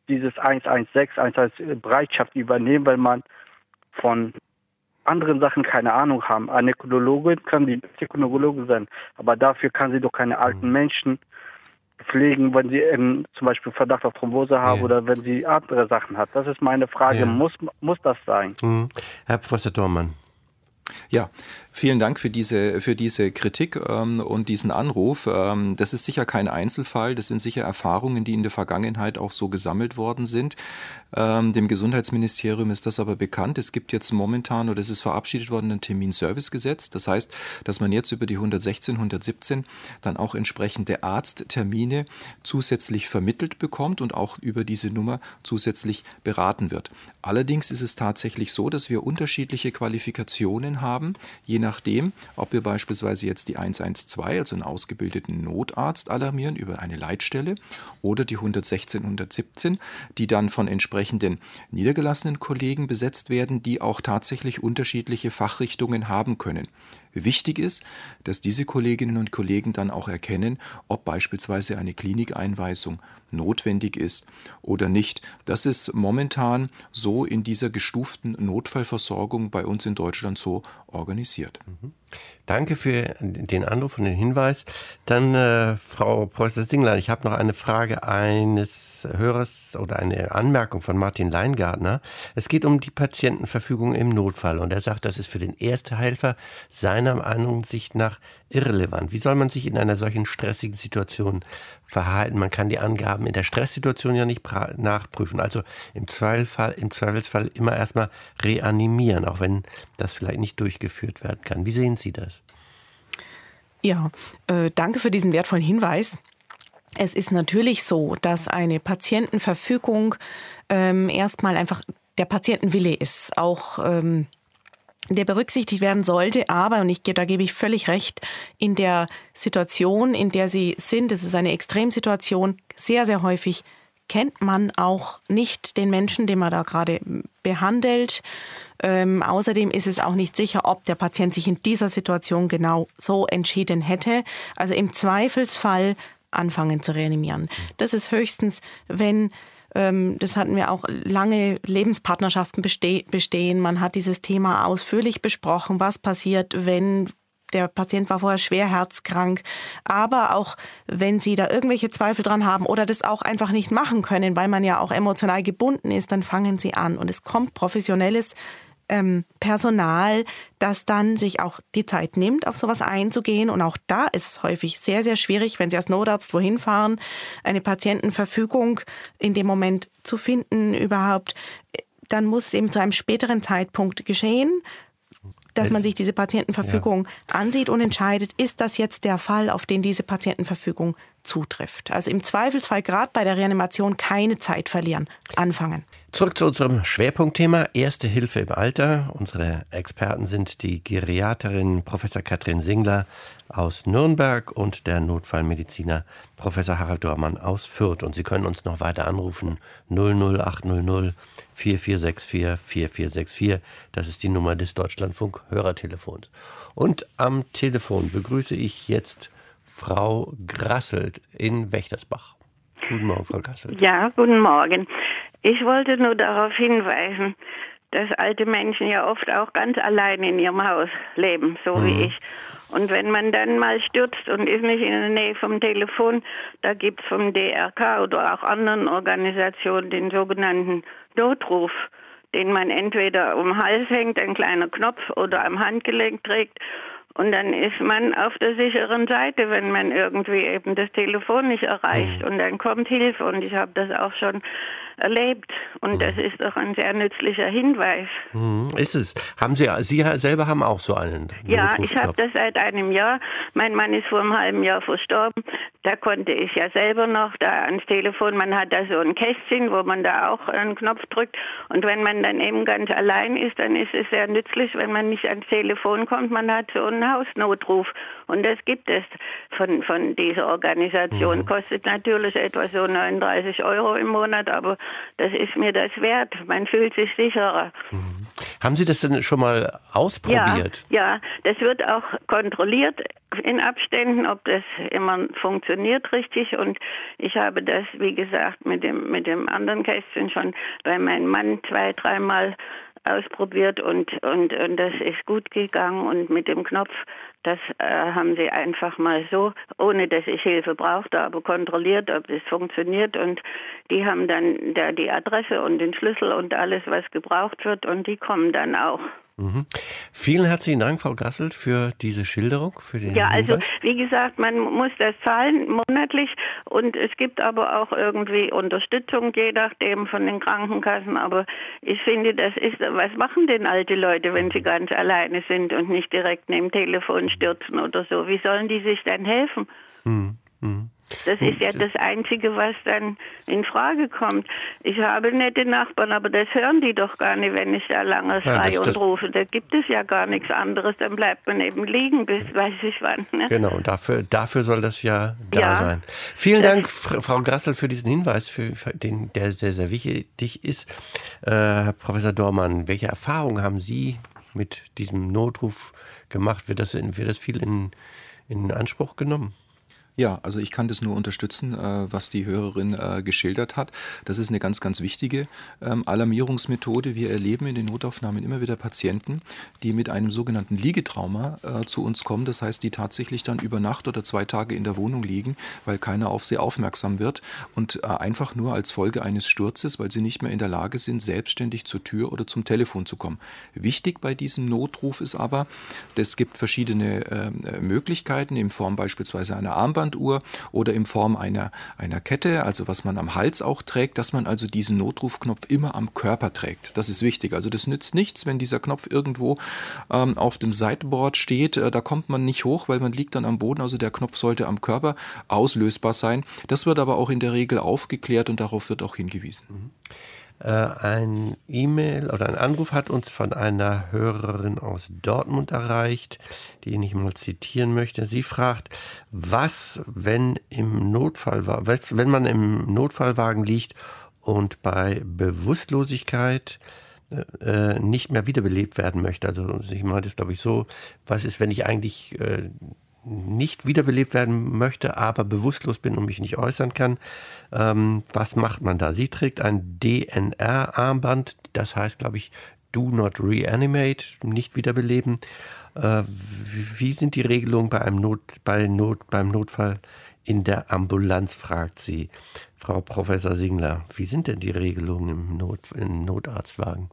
dieses eins eins sechs, eins eins Bereitschaft übernehmen, weil man von anderen Sachen keine Ahnung haben. Eine Gynäkologin kann die beste Gynäkologin sein, aber dafür kann sie doch keine alten Menschen pflegen, wenn sie ähm, zum Beispiel Verdacht auf Thrombose haben, ja, oder wenn sie andere Sachen hat. Das ist meine Frage. Ja. Muss, muss das sein? Mhm. Herr Professor Dormann. Ja, vielen Dank für diese, für diese Kritik ähm, und diesen Anruf. Ähm, das ist sicher kein Einzelfall, das sind sicher Erfahrungen, die in der Vergangenheit auch so gesammelt worden sind. Ähm, dem Gesundheitsministerium ist das aber bekannt. Es gibt jetzt momentan, oder es ist verabschiedet worden, ein Terminservicegesetz. Das heißt, dass man jetzt über die hundertsechzehn, hundertsiebzehn dann auch entsprechende Arzttermine zusätzlich vermittelt bekommt und auch über diese Nummer zusätzlich beraten wird. Allerdings ist es tatsächlich so, dass wir unterschiedliche Qualifikationen haben, je nachdem, ob wir beispielsweise jetzt die eins eins zwei, also einen ausgebildeten Notarzt alarmieren über eine Leitstelle, oder die hundertsechzehn, hundertsiebzehn, die dann von entsprechenden niedergelassenen Kollegen besetzt werden, die auch tatsächlich unterschiedliche Fachrichtungen haben können. Wichtig ist, dass diese Kolleginnen und Kollegen dann auch erkennen, ob beispielsweise eine Klinikeinweisung notwendig ist oder nicht. Das ist momentan so in dieser gestuften Notfallversorgung bei uns in Deutschland so organisiert. Mhm. Danke für den Anruf und den Hinweis. Dann, äh, Frau Professor Singlein, ich habe noch eine Frage eines Hörers oder eine Anmerkung von Martin Leingartner. Es geht um die Patientenverfügung im Notfall und er sagt, das ist für den Erstehelfer seiner Ansicht nach irrelevant. Wie soll man sich in einer solchen stressigen Situation verhalten? Man kann die Angaben in der Stresssituation ja nicht nachprüfen. Also im Zweifelsfall, im Zweifelsfall immer erstmal reanimieren, auch wenn das vielleicht nicht durchgeführt werden kann. Wie sehen Sie das? Ja, äh, danke für diesen wertvollen Hinweis. Es ist natürlich so, dass eine Patientenverfügung ähm, erstmal einfach der Patientenwille ist, auch ähm, der berücksichtigt werden sollte, aber, und ich, da gebe ich völlig recht, in der Situation, in der Sie sind, es ist eine Extremsituation, sehr, sehr häufig kennt man auch nicht den Menschen, den man da gerade behandelt. Ähm, außerdem ist es auch nicht sicher, ob der Patient sich in dieser Situation genau so entschieden hätte. Also im Zweifelsfall anfangen zu reanimieren. Das ist höchstens, wenn, ähm, das hatten wir auch, lange Lebenspartnerschaften beste- bestehen. Man hat dieses Thema ausführlich besprochen, was passiert, wenn der Patient war vorher schwer herzkrank, aber auch wenn Sie da irgendwelche Zweifel dran haben oder das auch einfach nicht machen können, weil man ja auch emotional gebunden ist, dann fangen Sie an. Und es kommt professionelles ähm, Personal, das dann sich auch die Zeit nimmt, auf sowas einzugehen. Und auch da ist es häufig sehr, sehr schwierig, wenn Sie als Notarzt wohin fahren, eine Patientenverfügung in dem Moment zu finden überhaupt. Dann muss es eben zu einem späteren Zeitpunkt geschehen, dass man sich diese Patientenverfügung ja. ansieht und entscheidet, ist das jetzt der Fall, auf den diese Patientenverfügung zutrifft. Also im Zweifelsfall gerade bei der Reanimation keine Zeit verlieren, anfangen. Zurück zu unserem Schwerpunktthema Erste Hilfe im Alter. Unsere Experten sind die Geriaterin Professor Katrin Singler aus Nürnberg und der Notfallmediziner Professor Harald Dormann aus Fürth. Und Sie können uns noch weiter anrufen null null acht null null vier vier sechs vier vier vier sechs vier. Das ist die Nummer des Deutschlandfunk-Hörertelefons. Und am Telefon begrüße ich jetzt Frau Grasselt in Wächtersbach. Guten Morgen, Frau Grasselt. Ja, guten Morgen. Ich wollte nur darauf hinweisen, dass alte Menschen ja oft auch ganz allein in ihrem Haus leben, so mhm. wie ich. Und wenn man dann mal stürzt und ist nicht in der Nähe vom Telefon, da gibt es vom D R K oder auch anderen Organisationen den sogenannten Notruf, den man entweder um den Hals hängt, ein kleiner Knopf, oder am Handgelenk trägt. Und dann ist man auf der sicheren Seite, wenn man irgendwie eben das Telefon nicht erreicht. Mhm. Und dann kommt Hilfe. Und ich habe das auch schon erlebt. Und mhm. das ist doch ein sehr nützlicher Hinweis. Mhm. Ist es. Haben Sie, Sie selber haben auch so einen Ja, ich habe das seit einem Jahr. Mein Mann ist vor einem halben Jahr verstorben. Da konnte ich ja selber noch da ans Telefon. Man hat da so ein Kästchen, wo man da auch einen Knopf drückt. Und wenn man dann eben ganz allein ist, dann ist es sehr nützlich, wenn man nicht ans Telefon kommt. Man hat so einen Hausnotruf. Und das gibt es von, von dieser Organisation. Mhm. Kostet natürlich etwa so neununddreißig Euro im Monat, aber das ist mir das wert. Man fühlt sich sicherer. Mhm. Haben Sie das denn schon mal ausprobiert? Ja, ja, das wird auch kontrolliert in Abständen, ob das immer funktioniert richtig. Und ich habe das, wie gesagt, mit dem, mit dem anderen Kästchen schon bei meinem Mann zwei, dreimal ausprobiert und, und, und das ist gut gegangen. Und mit dem Knopf, das äh, haben sie einfach mal so, ohne dass ich Hilfe brauchte, aber kontrolliert, ob das funktioniert. Und die haben dann da die Adresse und den Schlüssel und alles, was gebraucht wird, und die kommen dann auch. Mhm. Vielen herzlichen Dank, Frau Grassel, für diese Schilderung, für den Ja, also Hinweis. wie gesagt, man muss das zahlen monatlich und es gibt aber auch irgendwie Unterstützung, je nachdem von den Krankenkassen. Aber ich finde, das ist, was machen denn alte Leute, wenn sie ganz alleine sind und nicht direkt neben dem Telefon stürzen oder so? Wie sollen die sich dann helfen? Mhm. Mhm. Das ist ja das Einzige, was dann in Frage kommt. Ich habe nette Nachbarn, aber das hören die doch gar nicht, wenn ich da lange schreie ja, und rufe. Da gibt es ja gar nichts anderes. Dann bleibt man eben liegen, bis weiß ich wann. Ne? Genau, und dafür, dafür soll das ja da ja. sein. Vielen Dank, Frau Grassel, für diesen Hinweis, für, für den, der sehr, sehr wichtig ist. Äh, Herr Professor Dormann, welche Erfahrungen haben Sie mit diesem Notruf gemacht? Wird das, wird das viel in, in Anspruch genommen? Ja, also ich kann das nur unterstützen, äh, was die Hörerin äh, geschildert hat. Das ist eine ganz, ganz wichtige ähm, Alarmierungsmethode. Wir erleben in den Notaufnahmen immer wieder Patienten, die mit einem sogenannten Liegetrauma äh, zu uns kommen. Das heißt, die tatsächlich dann über Nacht oder zwei Tage in der Wohnung liegen, weil keiner auf sie aufmerksam wird und äh, einfach nur als Folge eines Sturzes, weil sie nicht mehr in der Lage sind, selbstständig zur Tür oder zum Telefon zu kommen. Wichtig bei diesem Notruf ist aber, es gibt verschiedene äh, Möglichkeiten in Form beispielsweise einer Armband Uhr oder in Form einer, einer Kette, also was man am Hals auch trägt, dass man also diesen Notrufknopf immer am Körper trägt. Das ist wichtig. Also das nützt nichts, wenn dieser Knopf irgendwo ähm, auf dem Sideboard steht. Äh, da kommt man nicht hoch, weil man liegt dann am Boden. Also der Knopf sollte am Körper auslösbar sein. Das wird aber auch in der Regel aufgeklärt und darauf wird auch hingewiesen. Mhm. Ein E-Mail oder ein Anruf hat uns von einer Hörerin aus Dortmund erreicht, die ich mal zitieren möchte. Sie fragt, was, wenn im Notfall, wenn man im Notfallwagen liegt und bei Bewusstlosigkeit äh, nicht mehr wiederbelebt werden möchte. Also ich meine das, glaube ich, so, was ist, wenn ich eigentlich äh, nicht wiederbelebt werden möchte, aber bewusstlos bin und mich nicht äußern kann. Ähm, was macht man da? Sie trägt ein D N R-Armband, das heißt, glaube ich, Do Not Reanimate, nicht wiederbeleben. Äh, wie sind die Regelungen bei einem Not, bei Not, beim Notfall in der Ambulanz, fragt sie. Frau Professor Singler, wie sind denn die Regelungen im, Not, im Notarztwagen?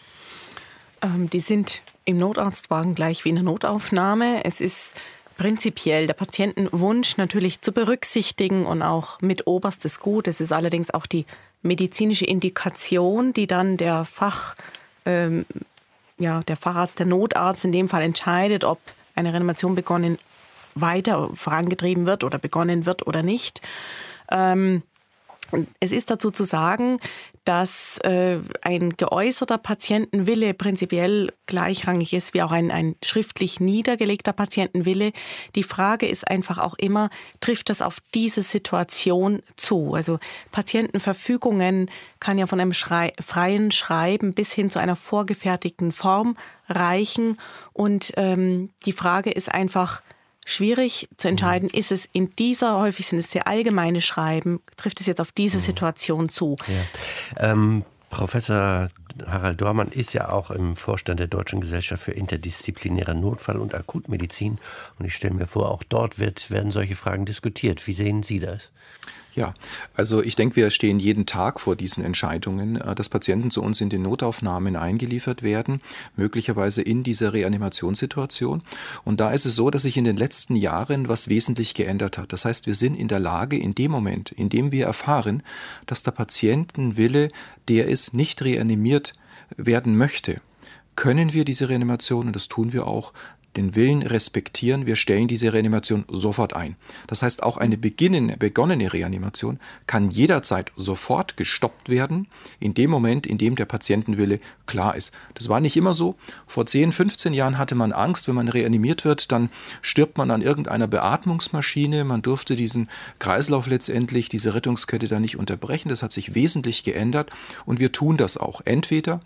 Ähm, die sind im Notarztwagen gleich wie in der Notaufnahme. Es ist prinzipiell der Patientenwunsch natürlich zu berücksichtigen und auch mit oberstes Gut. Es ist allerdings auch die medizinische Indikation, die dann der Fach, ähm, ja, der Facharzt, der Notarzt in dem Fall entscheidet, ob eine Reanimation begonnen, weiter vorangetrieben wird oder begonnen wird oder nicht. Ähm, Es ist dazu zu sagen, dass äh, ein geäußerter Patientenwille prinzipiell gleichrangig ist wie auch ein, ein schriftlich niedergelegter Patientenwille. Die Frage ist einfach auch immer, trifft das auf diese Situation zu? Also Patientenverfügungen kann ja von einem Schrei- freien Schreiben bis hin zu einer vorgefertigten Form reichen. Und ähm, die Frage ist einfach, schwierig zu entscheiden, ist es in dieser, häufig sind es sehr allgemeine Schreiben, trifft es jetzt auf diese Situation zu? Ja. Ähm, Professor Harald Dormann ist ja auch im Vorstand der Deutschen Gesellschaft für interdisziplinäre Notfall- und Akutmedizin. Und ich stelle mir vor, auch dort wird, werden solche Fragen diskutiert. Wie sehen Sie das? Ja, also ich denke, wir stehen jeden Tag vor diesen Entscheidungen, dass Patienten zu uns in den Notaufnahmen eingeliefert werden, möglicherweise in dieser Reanimationssituation. Und da ist es so, dass sich in den letzten Jahren was wesentlich geändert hat. Das heißt, wir sind in der Lage, in dem Moment, in dem wir erfahren, dass der Patientenwille, der ist, nicht reanimiert werden möchte, können wir diese Reanimation, und das tun wir auch, den Willen respektieren, wir stellen diese Reanimation sofort ein. Das heißt, auch eine beginnende, begonnene Reanimation kann jederzeit sofort gestoppt werden, in dem Moment, in dem der Patientenwille klar ist. Das war nicht immer so. Vor zehn, fünfzehn Jahren hatte man Angst, wenn man reanimiert wird, dann stirbt man an irgendeiner Beatmungsmaschine. Man durfte diesen Kreislauf letztendlich, diese Rettungskette da nicht unterbrechen. Das hat sich wesentlich geändert und wir tun das auch. Entweder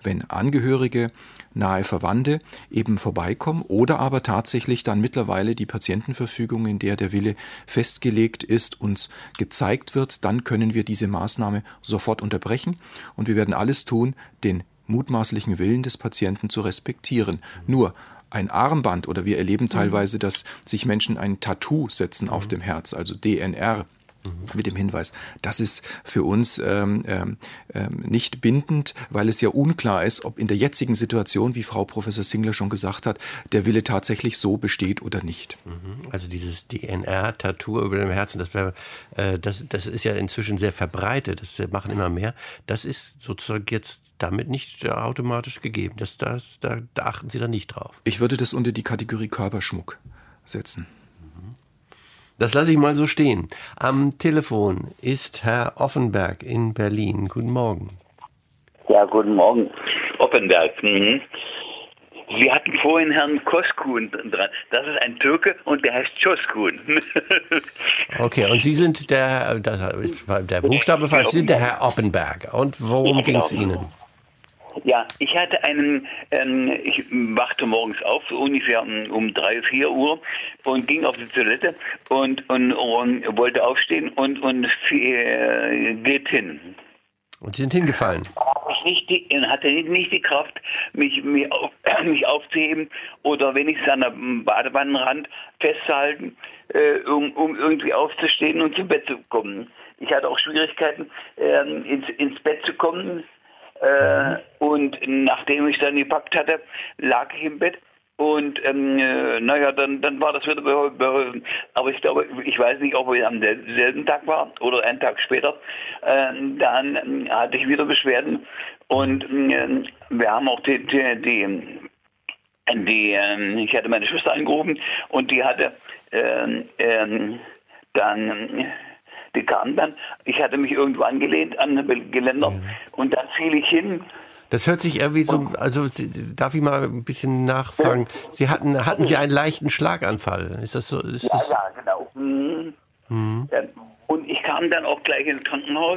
wenn Angehörige, nahe Verwandte eben vorbeikommen oder aber tatsächlich dann mittlerweile die Patientenverfügung, in der der Wille festgelegt ist, uns gezeigt wird, dann können wir diese Maßnahme sofort unterbrechen und wir werden alles tun, den mutmaßlichen Willen des Patienten zu respektieren. Nur ein Armband oder wir erleben teilweise, dass sich Menschen ein Tattoo setzen auf dem Herz, also D N R. Mit dem Hinweis, das ist für uns ähm, ähm, nicht bindend, weil es ja unklar ist, ob in der jetzigen Situation, wie Frau Professor Singler schon gesagt hat, der Wille tatsächlich so besteht oder nicht. Also dieses D N R-Tattoo über dem Herzen, das, wär, äh, das, das ist ja inzwischen sehr verbreitet, das machen immer mehr. Das ist sozusagen jetzt damit nicht automatisch gegeben. Das, das, da, da achten Sie dann nicht drauf. Ich würde das unter die Kategorie Körperschmuck setzen. Das lasse ich mal so stehen. Am Telefon ist Herr Offenberg in Berlin. Guten Morgen. Ja, guten Morgen. Offenberg. Mhm. Sie hatten vorhin Herrn Koskun dran. Das ist ein Türke und der heißt Çoskun. Okay, und Sie sind der, das ist der Buchstabe falsch, Sie sind der Herr Offenberg. Und worum ja, ging es Ihnen? Ja, ich hatte einen, ähm, ich wachte morgens auf, so ungefähr um, um drei, vier Uhr und ging auf die Toilette und, und, und wollte aufstehen und, und äh, geht hin. Und Sie sind hingefallen? Ich nicht die, hatte nicht die Kraft, mich, mich, auf, mich aufzuheben oder wenigstens an der Badewannenrand festzuhalten, äh, um, um irgendwie aufzustehen und zum Bett zu kommen. Ich hatte auch Schwierigkeiten, äh, ins, ins Bett zu kommen. Äh, und nachdem ich dann gepackt hatte, lag ich im Bett und ähm, äh, naja, dann, dann war das wieder beholfen. Aber ich glaube, ich weiß nicht, ob es am selben Tag war oder einen Tag später, äh, dann äh, hatte ich wieder Beschwerden und äh, wir haben auch die, die, die, die äh, ich hatte meine Schwester angerufen und die hatte äh, äh, dann... Äh, Die kam dann, ich hatte mich irgendwo angelehnt an ein Geländer mhm. und dann fiel ich hin. Das hört sich irgendwie so, also darf ich mal ein bisschen nachfragen, Sie hatten, hatten Sie einen leichten Schlaganfall? Ist das so? Ist ja, das ja, genau. Mhm. Mhm. Und ich kam dann auch gleich ins Krankenhaus.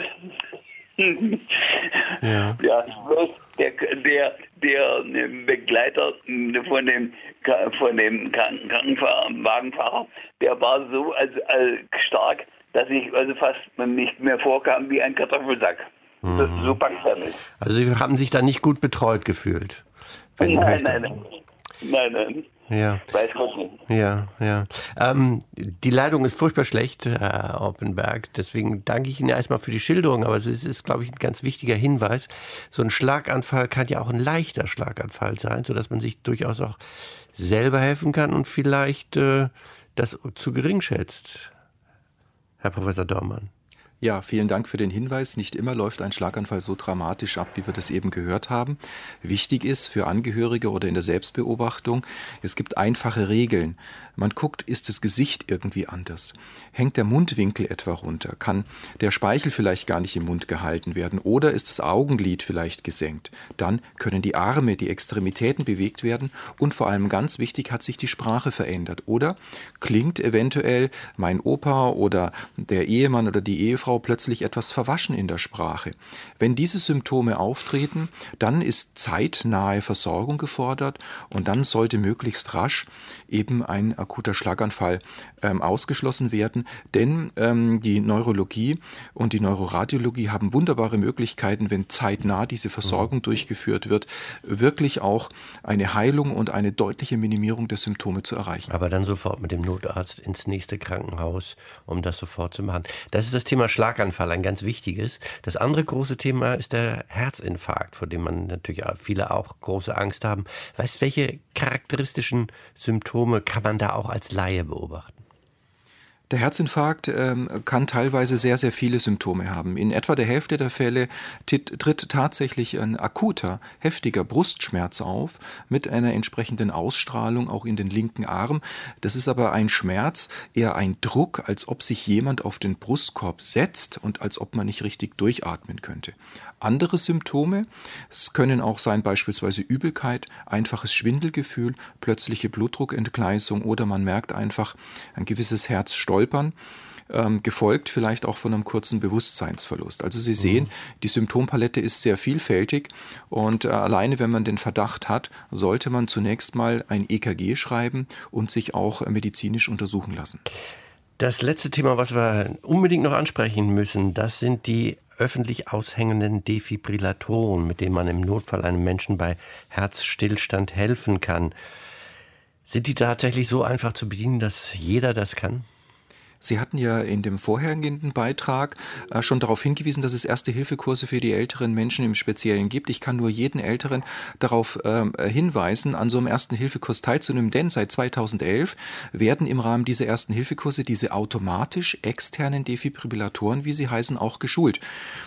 ja. ja, der, der, der Begleiter von dem, von dem Krankenwagenfahrer, der war so also, also stark, dass ich also fast nicht mehr vorkam wie ein Kartoffelsack. Mhm. Das, so packt er mich. Also Sie haben sich da nicht gut betreut gefühlt? Nein, nein, nein, nein, nein. Ja. Weiß Gott nicht. Ja, ja. Ähm, die Leitung ist furchtbar schlecht, Herr Oppenberg. Deswegen danke ich Ihnen erstmal für die Schilderung. Aber es ist, ist, glaube ich, ein ganz wichtiger Hinweis. So ein Schlaganfall kann ja auch ein leichter Schlaganfall sein, sodass man sich durchaus auch selber helfen kann und vielleicht äh, das zu gering schätzt. Herr Professor Dormann. Ja, vielen Dank für den Hinweis. Nicht immer läuft ein Schlaganfall so dramatisch ab, wie wir das eben gehört haben. Wichtig ist für Angehörige oder in der Selbstbeobachtung, es gibt einfache Regeln. Man guckt, ist das Gesicht irgendwie anders? Hängt der Mundwinkel etwa runter? Kann der Speichel vielleicht gar nicht im Mund gehalten werden? Oder ist das Augenlid vielleicht gesenkt? Dann können die Arme, die Extremitäten bewegt werden und vor allem ganz wichtig, hat sich die Sprache verändert. Oder klingt eventuell mein Opa oder der Ehemann oder die Ehefrau plötzlich etwas verwaschen in der Sprache. Wenn diese Symptome auftreten, dann ist zeitnahe Versorgung gefordert und dann sollte möglichst rasch eben ein akuter Schlaganfall ähm, ausgeschlossen werden, denn ähm, die Neurologie und die Neuroradiologie haben wunderbare Möglichkeiten, wenn zeitnah diese Versorgung mhm. durchgeführt wird, wirklich auch eine Heilung und eine deutliche Minimierung der Symptome zu erreichen. Aber dann sofort mit dem Notarzt ins nächste Krankenhaus, um das sofort zu machen. Das ist das Thema Schlaganfall, ein ganz wichtiges. Das andere große Thema ist der Herzinfarkt, vor dem man natürlich viele auch große Angst haben. Weißt du, welche charakteristischen Symptome kann man da auch als Laie beobachten? Der Herzinfarkt ähm, kann teilweise sehr, sehr viele Symptome haben. In etwa der Hälfte der Fälle tritt, tritt tatsächlich ein akuter, heftiger Brustschmerz auf mit einer entsprechenden Ausstrahlung auch in den linken Arm. Das ist aber ein Schmerz, eher ein Druck, als ob sich jemand auf den Brustkorb setzt und als ob man nicht richtig durchatmen könnte. Andere Symptome, es können auch sein beispielsweise Übelkeit, einfaches Schwindelgefühl, plötzliche Blutdruckentgleisung oder man merkt einfach ein gewisses Herzstolpern. ähm, gefolgt vielleicht auch von einem kurzen Bewusstseinsverlust. Also Sie sehen, mhm. die Symptompalette ist sehr vielfältig und äh, alleine wenn man den Verdacht hat, sollte man zunächst mal ein E K G schreiben und sich auch äh, medizinisch untersuchen lassen. Das letzte Thema, was wir unbedingt noch ansprechen müssen, das sind die öffentlich aushängenden Defibrillatoren, mit denen man im Notfall einem Menschen bei Herzstillstand helfen kann. Sind die tatsächlich so einfach zu bedienen, dass jeder das kann? Sie hatten ja in dem vorhergehenden Beitrag äh, schon darauf hingewiesen, dass es Erste-Hilfe-Kurse für die älteren Menschen im Speziellen gibt. Ich kann nur jeden Älteren darauf äh, hinweisen, an so einem Ersten-Hilfe-Kurs teilzunehmen, denn seit zweitausendelf werden im Rahmen dieser Ersten-Hilfe-Kurse diese automatisch externen Defibrillatoren, wie sie heißen, auch geschult.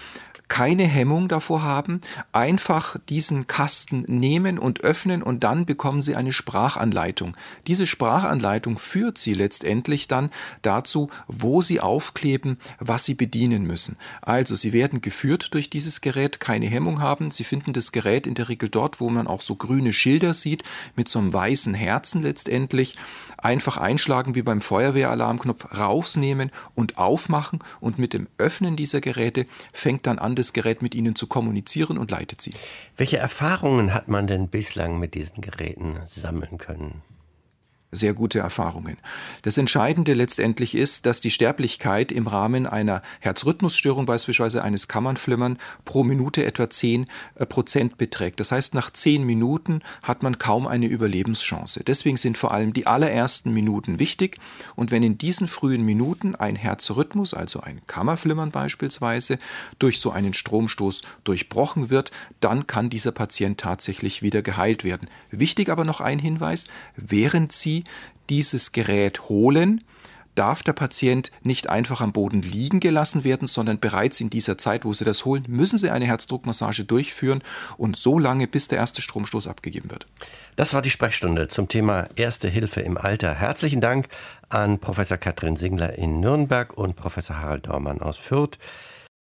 Keine Hemmung davor haben, einfach diesen Kasten nehmen und öffnen und dann bekommen Sie eine Sprachanleitung. Diese Sprachanleitung führt Sie letztendlich dann dazu, wo Sie aufkleben, was Sie bedienen müssen. Also Sie werden geführt durch dieses Gerät, keine Hemmung haben. Sie finden das Gerät in der Regel dort, wo man auch so grüne Schilder sieht, mit so einem weißen Herzen letztendlich. Einfach einschlagen wie beim Feuerwehralarmknopf, rausnehmen und aufmachen und mit dem Öffnen dieser Geräte fängt dann an, das Gerät mit Ihnen zu kommunizieren und leitet Sie. Welche Erfahrungen hat man denn bislang mit diesen Geräten sammeln können? Sehr gute Erfahrungen. Das Entscheidende letztendlich ist, dass die Sterblichkeit im Rahmen einer Herzrhythmusstörung, beispielsweise eines Kammernflimmern, pro Minute etwa zehn Prozent beträgt. Das heißt, nach zehn Minuten hat man kaum eine Überlebenschance. Deswegen sind vor allem die allerersten Minuten wichtig. Und wenn in diesen frühen Minuten ein Herzrhythmus, also ein Kammerflimmern beispielsweise, durch so einen Stromstoß durchbrochen wird, dann kann dieser Patient tatsächlich wieder geheilt werden. Wichtig aber noch ein Hinweis, während Sie dieses Gerät holen, darf der Patient nicht einfach am Boden liegen gelassen werden, sondern bereits in dieser Zeit, wo Sie das holen, müssen Sie eine Herzdruckmassage durchführen und so lange, bis der erste Stromstoß abgegeben wird. Das war die Sprechstunde zum Thema Erste Hilfe im Alter. Herzlichen Dank an Professor Katrin Singler in Nürnberg und Professor Harald Dormann aus Fürth.